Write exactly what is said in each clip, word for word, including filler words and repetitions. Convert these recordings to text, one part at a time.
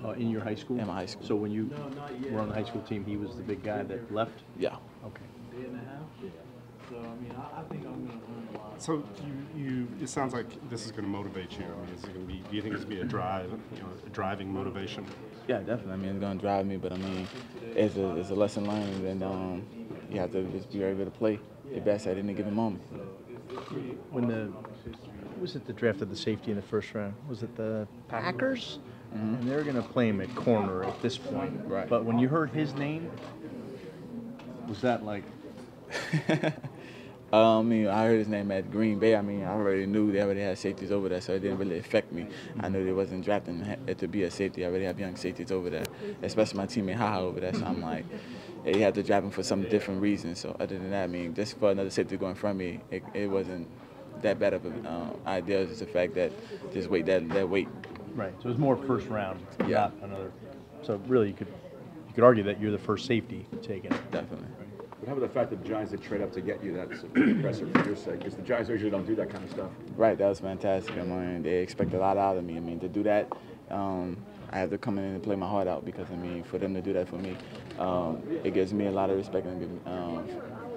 Uh, in your high school? In my high school. So when you were on the high school team, he was the big guy that left? Yeah. Okay. Day and a half. Yeah. So I mean, I, I think I'm gonna learn a lot. So you, you, it sounds like this is going to motivate you. I mean, is it going to be? Do you think it's going to be a drive, you know, a driving motivation? Yeah, definitely. I mean, it's gonna drive me, but I mean, it's a it's a lesson learned, and um, you have to just be able to play your best at any given moment. When the who was it that drafted the safety in the first round? Was it the Packers? Mm-hmm. And they're going to play him at corner at this point. Right. But when you heard his name, was that like? Uh, I mean, I heard his name at Green Bay. I mean, I already knew they already had safeties over there, so it didn't really affect me. I knew they wasn't drafting it to be a safety. I already have young safeties over there, especially my teammate Haha over there. So I'm like, they had to draft him for some different reason. So other than that, I mean, just for another safety going from me, it, it wasn't that bad of an uh, idea. It's just the fact that just wait that that weight. Right. So it was more first round, Yeah. not another. So really, you could you could argue that you're the first safety taken. Definitely. But how about the fact that the Giants did trade up to get you? That's impressive for your sake, because the Giants usually don't do that kind of stuff. Right, that was fantastic. I mean, they expect a lot out of me. I mean, to do that, um, I have to come in and play my heart out because, I mean, for them to do that for me, um, it gives me a lot of respect and um,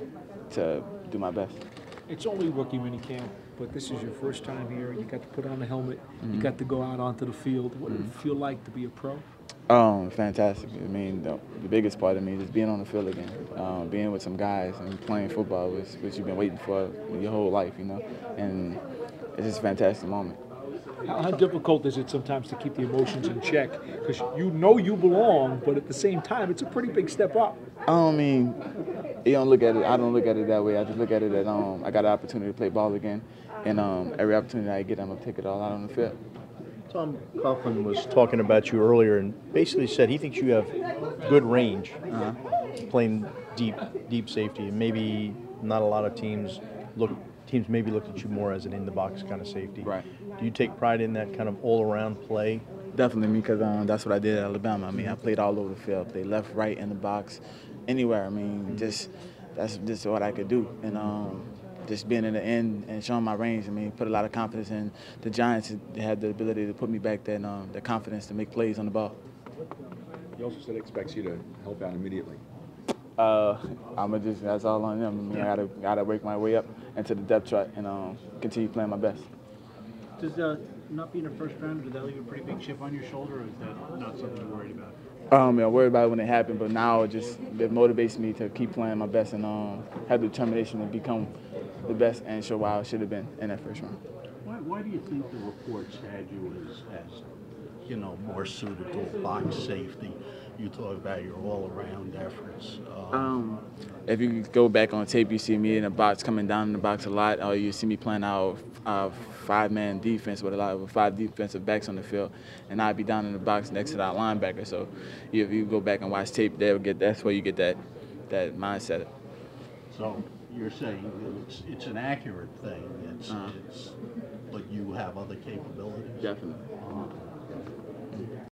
to do my best. It's only rookie minicamp, but this is your first time here. You got to put on the helmet. Mm-hmm. You got to go out onto the field. What did it feel like to be a pro? Um, fantastic. I mean, the, the biggest part of me is just being on the field again, um, being with some guys and playing football, which, which you've been waiting for your whole life, you know. And it's just a fantastic moment. How, how difficult is it sometimes to keep the emotions in check? Because you know you belong, but at the same time, it's a pretty big step up. I mean, you don't look at it. I don't look at it that way. I just look at it that um, I got an opportunity to play ball again, and um, every opportunity I get, I'm gonna take it all out on the field. Tom Coughlin was talking about you earlier and basically said he thinks you have good range, Uh-huh. playing deep, deep safety, and maybe not a lot of teams look. Teams maybe looked at you more as an in-the-box kind of safety. Right. Do you take pride in that kind of all-around play? Definitely, because um, that's what I did at Alabama. I mean, I played all over the field. Played left, right, in the box, anywhere. I mean, just that's just what I could do. And um, just being in the end and showing my range, I mean, put a lot of confidence in the Giants. Had the ability to put me back there and um, the confidence to make plays on the ball. He also said he expects you to help out immediately. Uh, I'm gonna just that's all on them. I mean, I gotta gotta work my way up into the depth chart and um, continue playing my best. Does uh, not being a first rounder, does that leave a pretty big chip on your shoulder, or is that not something you're worried about? Um, I'm worried about it when it happened, but now it just it motivates me to keep playing my best and um, have the determination to become the best and show why I should have been in that first round. Why, why do you think the reports had you as, as you know, more suited to a box safety? You talk about your all-around efforts. Um, Um, if you go back on tape, you see me in the box, coming down in the box a lot, or you see me playing our, our five-man defense with a lot of five defensive backs on the field, and I'd be down in the box next to that linebacker. So if you go back and watch tape, they'll get that's where you get that that mindset. so you're saying that it's, it's an accurate thing, it's, Uh-huh. it's, but you have other capabilities? Definitely.